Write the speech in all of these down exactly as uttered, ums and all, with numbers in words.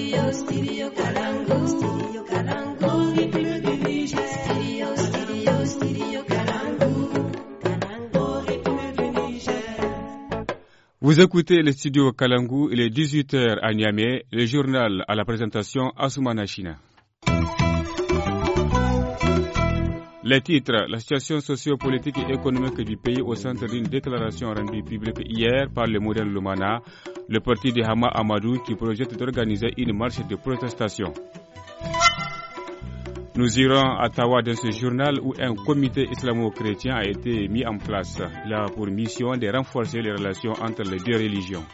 Studio, studio Kalangu. Studio Kalangu. Rythme du Niger. Studio, studio, studio Kalangu. Kalangu, rythme du Niger. Vous écoutez le studio Kalangu, il est dix-huit heures à Niamey, le journal à la présentation Assoumana China. Les titres, la situation socio-politique et économique du pays au centre d'une déclaration rendue publique hier par le modèle Lumana, le parti de Hama Amadou qui projette d'organiser une marche de protestation. Nous irons à Tawa dans ce journal où un comité islamo-chrétien a été mis en place. Il a pour mission de renforcer les relations entre les deux religions.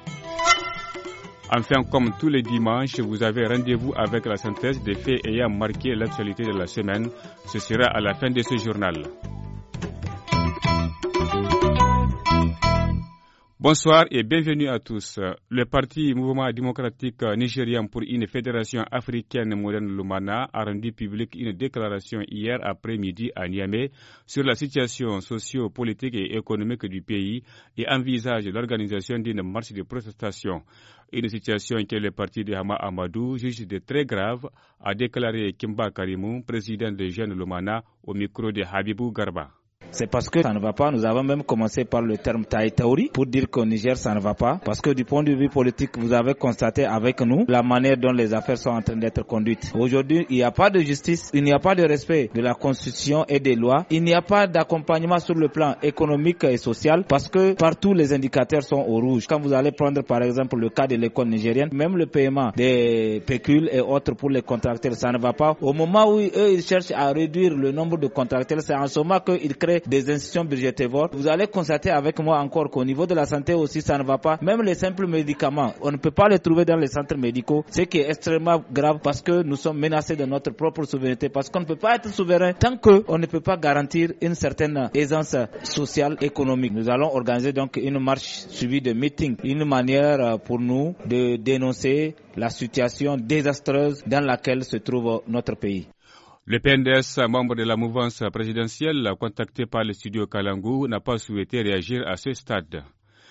Enfin, comme tous les dimanches, vous avez rendez-vous avec la synthèse des faits ayant marqué l'actualité de la semaine. Ce sera à la fin de ce journal. Bonsoir et bienvenue à tous. Le parti Mouvement démocratique nigérien pour une fédération africaine moderne Lumana a rendu publique une déclaration hier après-midi à Niamey sur la situation socio-politique et économique du pays et envisage l'organisation d'une marche de protestation. Une situation que le parti de Hama Amadou juge de très grave, a déclaré Kimba Karimou, président de Jeunes Lumana, au micro de Habibou Garba. C'est parce que ça ne va pas. Nous avons même commencé par le terme Taïtaouri pour dire qu'au Niger ça ne va pas. Parce que du point de vue politique, vous avez constaté avec nous la manière dont les affaires sont en train d'être conduites. Aujourd'hui, il n'y a pas de justice, il n'y a pas de respect de la Constitution et des lois, il n'y a pas d'accompagnement sur le plan économique et social parce que partout les indicateurs sont au rouge. Quand vous allez prendre par exemple le cas de l'école nigérienne, même le paiement des pécules et autres pour les contracteurs, ça ne va pas. Au moment où eux ils cherchent à réduire le nombre de contracteurs, c'est en ce moment qu'ils créent des institutions budgétivores. Vous allez constater avec moi encore qu'au niveau de la santé aussi ça ne va pas. Même les simples médicaments, on ne peut pas les trouver dans les centres médicaux, ce qui est extrêmement grave parce que nous sommes menacés de notre propre souveraineté, parce qu'on ne peut pas être souverain tant qu'on ne peut pas garantir une certaine aisance sociale, économique. Nous allons organiser donc une marche suivie de meetings, une manière pour nous de dénoncer la situation désastreuse dans laquelle se trouve notre pays. Le P N D S, membre de la mouvance présidentielle, contacté par le studio Kalangu, n'a pas souhaité réagir à ce stade.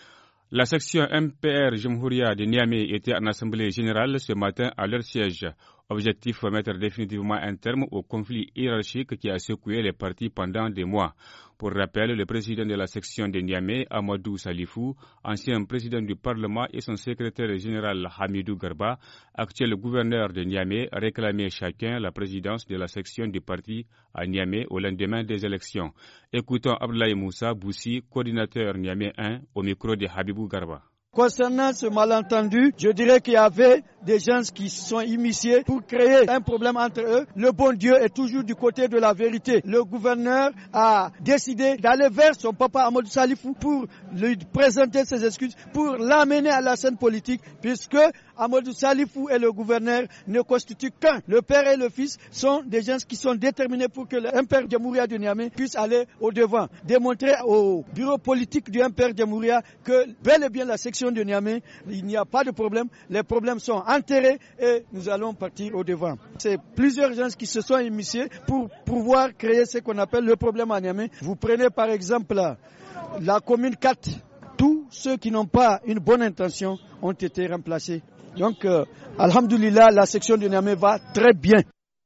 La section M P R Jamhouria de Niamey était en assemblée générale ce matin à leur siège. Objectif, mettre définitivement un terme au conflit hiérarchique qui a secoué les partis pendant des mois. Pour rappel, le président de la section de Niamey, Amadou Salifou, ancien président du Parlement et son secrétaire général Hamidou Garba, actuel gouverneur de Niamey, réclamaient chacun la présidence de la section du parti à Niamey au lendemain des élections. Écoutons Abdoulaye Moussa Boussi, coordinateur Niamey un, au micro de Habibou Garba. Concernant ce malentendu, je dirais qu'il y avait des gens qui se sont initiés pour créer un problème entre eux. Le bon Dieu est toujours du côté de la vérité. Le gouverneur a décidé d'aller vers son papa Amadou Salifou pour lui présenter ses excuses, pour l'amener à la scène politique, puisque Amadou Salifou et le gouverneur ne constituent qu'un. Le père et le fils sont des gens qui sont déterminés pour que l'impère Jamhouria de Niamey puisse aller au devant, démontrer au bureau politique du impère Jamhouria que bel et bien la section de Niamey, il n'y a pas de problème, les problèmes sont enterrés et nous allons partir au devant. C'est plusieurs gens qui se sont initiés pour pouvoir créer ce qu'on appelle le problème à Niamey. Vous prenez par exemple la commune quatre, tous ceux qui n'ont pas une bonne intention ont été remplacés. Donc, euh, alhamdoulilah, la section de Niamey va très bien.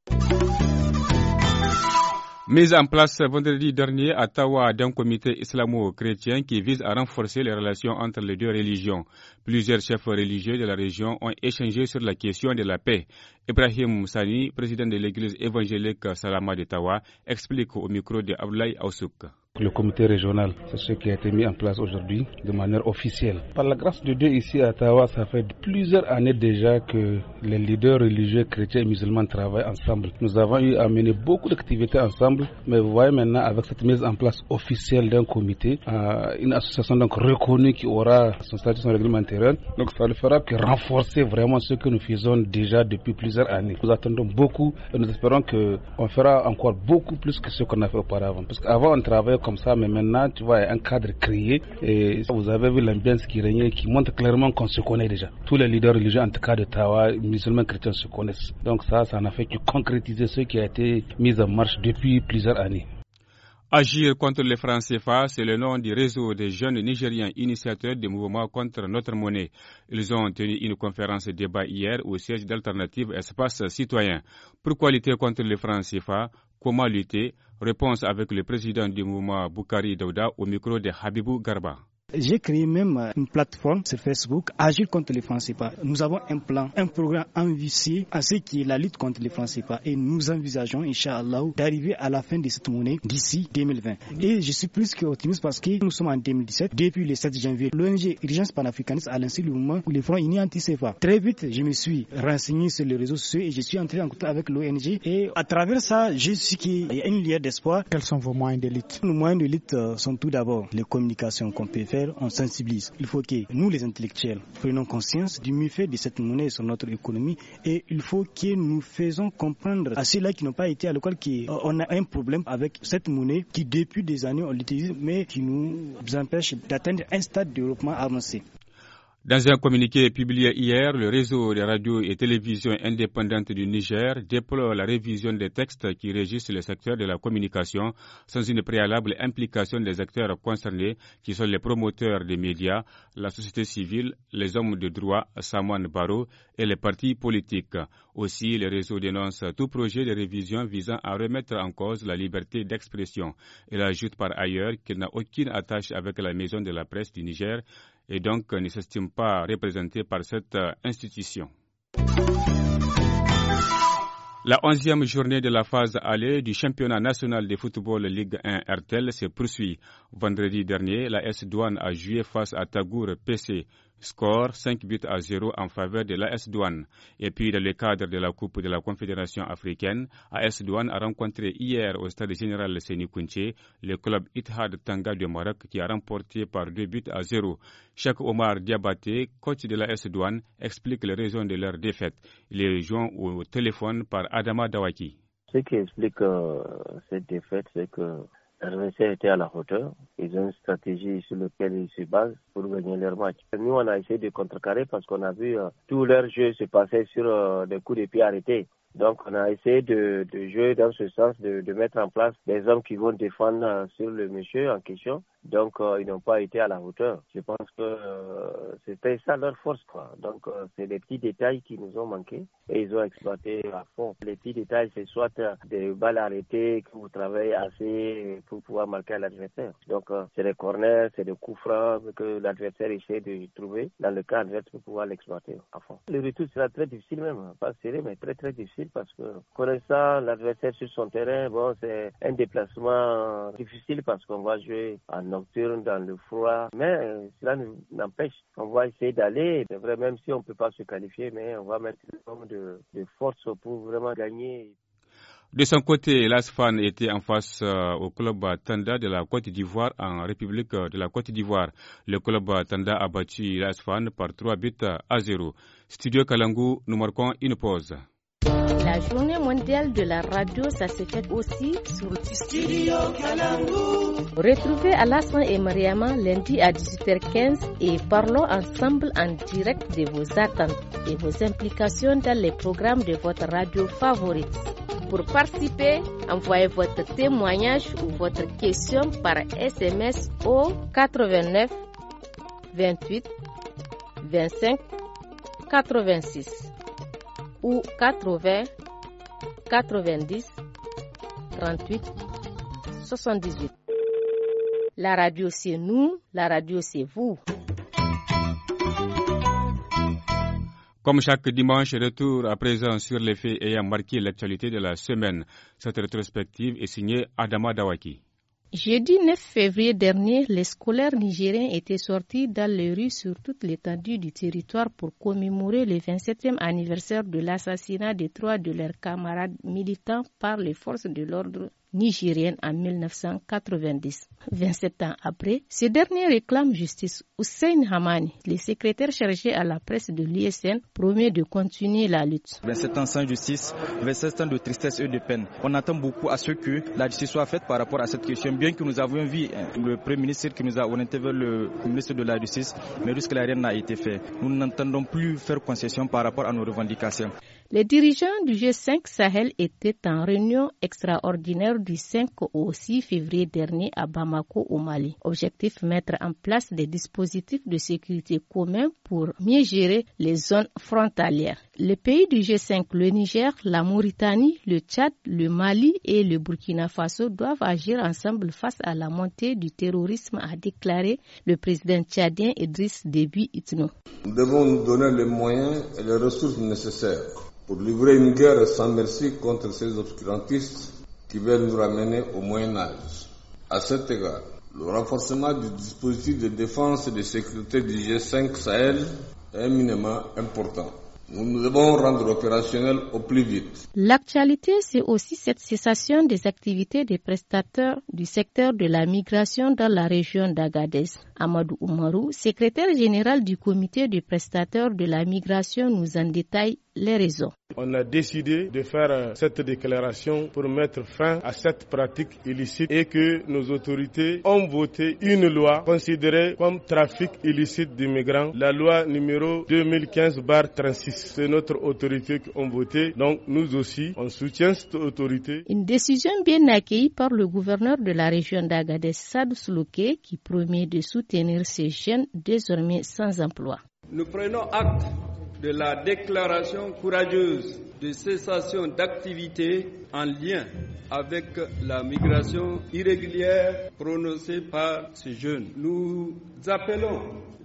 Mise en place vendredi dernier à Tawa d'un comité islamo-chrétien qui vise à renforcer les relations entre les deux religions. Plusieurs chefs religieux de la région ont échangé sur la question de la paix. Ibrahim Moussani, président de l'église évangélique Salama de Tawa, explique au micro de Abdoulaye Aoussouk. Le comité régional, c'est ce qui a été mis en place aujourd'hui de manière officielle. Par la grâce de Dieu, ici à Tawa, ça fait plusieurs années déjà que les leaders religieux chrétiens et musulmans travaillent ensemble. Nous avons eu à mener beaucoup d'activités ensemble, mais vous voyez maintenant avec cette mise en place officielle d'un comité, euh, une association donc reconnue qui aura son statut, son règlement intérieur. Donc ça ne fera que renforcer vraiment ce que nous faisons déjà depuis plusieurs années. Nous attendons beaucoup et nous espérons qu'on fera encore beaucoup plus que ce qu'on a fait auparavant. Parce qu'avant on travaillait comme ça, mais maintenant tu vois un cadre créé et vous avez vu l'ambiance qui régnait qui montre clairement qu'on se connaît déjà. Tous les leaders religieux en tout cas de Tawa, musulmans chrétiens se connaissent. Donc ça, ça n'a fait que concrétiser ce qui a été mis en marche depuis plusieurs années. Agir contre les francs C F A, c'est le nom du réseau des jeunes Nigériens initiateurs des mouvements contre notre monnaie. Ils ont tenu une conférence de débat hier au siège d'Alternative Espace Citoyen. Pourquoi lutter contre les francs C F A? Comment lutter? Réponse avec le président du mouvement Boukari Daouda au micro de Habibou Garba. J'ai créé même une plateforme sur Facebook, Agir contre les francs C F A. Nous avons un plan, un programme ambitieux à ce qui est la lutte contre les francs C F A et nous envisageons, Inch'Allah, d'arriver à la fin de cette monnaie d'ici deux mille vingt. Et je suis plus qu'optimiste parce que nous sommes en deux mille dix-sept. Depuis le sept janvier, l'O N G Urgence panafricaniste a lancé le mouvement pour les fronts unis anti-C F A. Très vite, je me suis renseigné sur les réseaux sociaux et je suis entré en contact avec l'O N G. Et à travers ça, je sais qu'il y a une lueur d'espoir. Quels sont vos moyens de lutte? Nos moyens de lutte sont tout d'abord les communications qu'on peut faire. On sensibilise. Il faut que nous, les intellectuels, prenions conscience du méfait de cette monnaie sur notre économie et il faut que nous faisons comprendre à ceux-là qui n'ont pas été à l'école qu'on a un problème avec cette monnaie qui, depuis des années, on l'utilise mais qui nous empêche d'atteindre un stade de développement avancé. Dans un communiqué publié hier, le réseau des radios et télévisions indépendantes du Niger déplore la révision des textes qui régissent le secteur de la communication sans une préalable implication des acteurs concernés qui sont les promoteurs des médias, la société civile, les hommes de droit, Saman Baro et les partis politiques. Aussi, le réseau dénonce tout projet de révision visant à remettre en cause la liberté d'expression. Il ajoute par ailleurs qu'il n'a aucune attache avec la maison de la presse du Niger et donc ne s'estime pas représenté par cette institution. La onzième journée de la phase aller du championnat national de football Ligue un R T L se poursuit. Vendredi dernier, la S Douane a joué face à Tagour P C. Score cinq buts à zéro en faveur de l'A S Douane. Et puis, dans le cadre de la Coupe de la Confédération africaine, A S Douane a rencontré hier au stade général Séni Kounché le club Ittihad Tanga de Maroc qui a remporté par deux buts à zéro. Cheikh Omar Diabaté, coach de l'A S Douane, explique les raisons de leur défaite. Il est rejoint au téléphone par Adama Dawaki. Ce qui explique euh, cette défaite, c'est que l'adversaire était à la hauteur. Ils ont une stratégie sur laquelle ils se basent pour gagner leur match. Nous, on a essayé de contrecarrer parce qu'on a vu euh, tout leur jeu se passer sur euh, des coups de pied arrêtés. Donc, on a essayé de, de jouer dans ce sens, de, de mettre en place des hommes qui vont défendre euh, sur le monsieur en question. Donc, euh, ils n'ont pas été à la hauteur. Je pense que euh, c'était ça leur force, quoi. Donc, euh, c'est des petits détails qui nous ont manqué et ils ont exploité à fond. Les petits détails, c'est soit euh, des balles arrêtées que vous travaillez assez pour pouvoir marquer à l'adversaire. Donc, euh, c'est des corners, c'est des coups francs que l'adversaire essaie de trouver dans le cas adverse pour pouvoir l'exploiter à fond. Le retour sera très difficile même, pas serré, mais très très difficile parce que connaissant l'adversaire sur son terrain, bon, c'est un déplacement difficile parce qu'on va jouer en nocturne, dans le froid, mais euh, cela nous n'empêche. On va essayer d'aller, c'est vrai, même si on ne peut pas se qualifier, mais on va mettre une forme de, de force pour vraiment gagner. De son côté, l'A S F A N était en face euh, au club Tanda de la Côte d'Ivoire en République de la Côte d'Ivoire. Le club Tanda a battu l'A S F A N par trois buts à zéro. Studio Kalangu, nous marquons une pause. La journée mondiale de la radio, ça se fait aussi sur Studio Kalangu. Retrouvez Alassane et Mariama lundi à dix-huit heures quinze et parlons ensemble en direct de vos attentes et vos implications dans les programmes de votre radio favorite. Pour participer, envoyez votre témoignage ou votre question par S M S au quatre-vingt-neuf vingt-huit vingt-cinq quatre-vingt-six ou quatre-vingts quatre-vingt-dix trente-huit soixante-dix-huit. La radio c'est nous, la radio c'est vous. Comme chaque dimanche, retour à présent sur les faits ayant marqué l'actualité de la semaine. Cette rétrospective est signée Adama Dawaki. Jeudi neuf février dernier, les scolaires nigériens étaient sortis dans les rues sur toute l'étendue du territoire pour commémorer le vingt-septième anniversaire de l'assassinat de trois de leurs camarades militants par les forces de l'ordre nigérienne en mille neuf cent quatre-vingt-dix. vingt-sept ans après, ce dernier réclame justice. Hussein Hamani, le secrétaire chargé à la presse de l'I S N, promet de continuer la lutte. vingt-sept ans sans justice, vingt-sept ans de tristesse et de peine. On attend beaucoup à ce que la justice soit faite par rapport à cette question. Bien que nous avions vu le Premier ministre qui nous a orienté vers le ministre de la Justice, mais jusque-là rien n'a été fait. Nous n'entendons plus faire concession par rapport à nos revendications. Les dirigeants du G cinq Sahel étaient en réunion extraordinaire du cinq au six février dernier à Bamako au Mali. Objectif, mettre en place des dispositifs de sécurité communs pour mieux gérer les zones frontalières. Les pays du G cinq, le Niger, la Mauritanie, le Tchad, le Mali et le Burkina Faso doivent agir ensemble face à la montée du terrorisme, a déclaré le président tchadien Idriss Déby Itno. Nous devons nous donner les moyens et les ressources nécessaires pour livrer une guerre sans merci contre ces obscurantistes qui veulent nous ramener au Moyen-Âge. À cet égard, le renforcement du dispositif de défense et de sécurité du G cinq Sahel est éminemment important. Nous devons rendre opérationnel au plus vite. L'actualité, c'est aussi cette cessation des activités des prestataires du secteur de la migration dans la région d'Agadez. Amadou Oumarou, secrétaire général du comité des prestataires de la migration, nous en détaille les raisons. On a décidé de faire cette déclaration pour mettre fin à cette pratique illicite et que nos autorités ont voté une loi considérée comme trafic illicite de migrants, la loi numéro deux mille quinze barre trente-six. C'est notre autorité qui ont voté, donc nous aussi, on soutient cette autorité. Une décision bien accueillie par le gouverneur de la région d'Agadez, Sadou Soulouké, qui promet de soutenir ces jeunes désormais sans emploi. Nous prenons acte de la déclaration courageuse de cessation d'activité en lien avec la migration irrégulière prononcée par ces jeunes. Nous appelons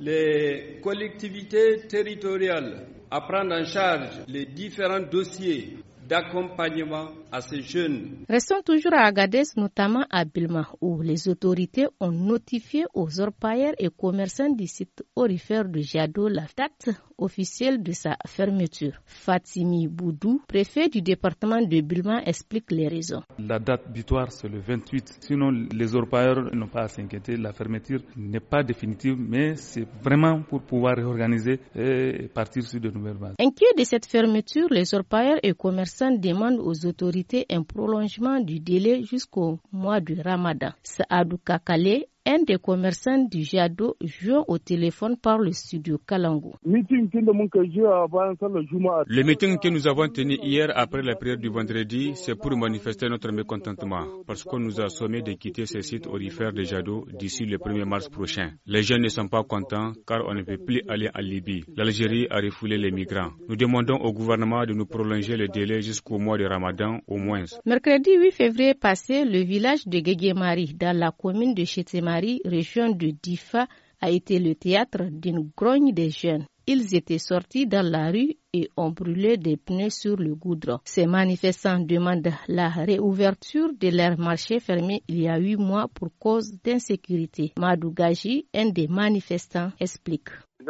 les collectivités territoriales à prendre en charge les différents dossiers d'accompagnement à ces jeunes. Restons toujours à Agadez, notamment à Bilma, où les autorités ont notifié aux orpailleurs et commerçants du site aurifère de Jado la date officielle de sa fermeture. Fatimi Boudou, préfet du département de Bilma, explique les raisons. La date butoir, c'est le vingt-huit. Sinon, les orpailleurs n'ont pas à s'inquiéter. La fermeture n'est pas définitive, mais c'est vraiment pour pouvoir réorganiser et partir sur de nouvelles bases. Inquiets de cette fermeture, les orpailleurs et commerçants demandent aux autorités un prolongement du délai jusqu'au mois du Ramadan. Saadou Kakale, un des commerçants du Jado, joint au téléphone par le studio Kalangu. Le meeting que nous avons tenu hier après la prière du vendredi, c'est pour manifester notre mécontentement parce qu'on nous a sommé de quitter ce site aurifère de Jado d'ici le premier mars prochain. Les jeunes ne sont pas contents car on ne peut plus aller en Libye. L'Algérie a refoulé les migrants. Nous demandons au gouvernement de nous prolonger le délai jusqu'au mois de Ramadan au moins. Mercredi huit février passé, le village de Guéguémari, dans la commune de Chétémari, région de Difa, a été le théâtre d'une grogne des jeunes. Ils étaient sortis dans la rue et ont brûlé des pneus sur le goudron. Ces manifestants demandent la réouverture de leur marché fermé il y a huit mois pour cause d'insécurité. Madou Gaji, un des manifestants, explique.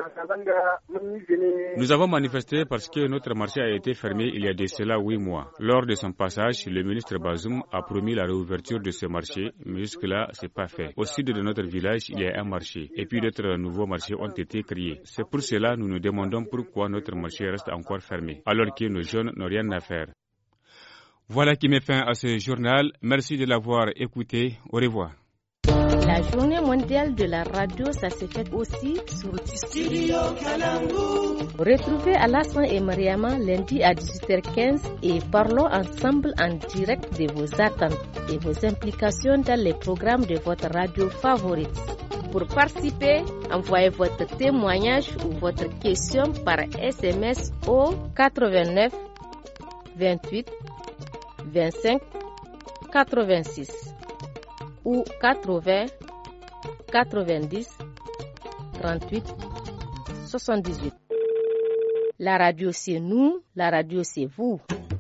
Nous avons manifesté parce que notre marché a été fermé il y a de cela huit mois. Lors de son passage, le ministre Bazoum a promis la réouverture de ce marché, mais jusque-là, ce n'est pas fait. Au sud de notre village, il y a un marché, et puis d'autres nouveaux marchés ont été créés. C'est pour cela que nous nous demandons pourquoi notre marché reste encore fermé, alors que nos jeunes n'ont rien à faire. Voilà qui met fin à ce journal. Merci de l'avoir écouté. Au revoir. La journée mondiale de la radio, ça se fait aussi sur Studio Kalangu. Retrouvez Alassane et Mariama lundi à dix-huit heures quinze et parlons ensemble en direct de vos attentes et vos implications dans les programmes de votre radio favorite. Pour participer, envoyez votre témoignage ou votre question par S M S au quatre-vingt-neuf vingt-huit vingt-cinq quatre-vingt-six ou quatre-vingts quatre-vingt-dix trente-huit soixante-dix-huit. La radio c'est nous, la radio c'est vous.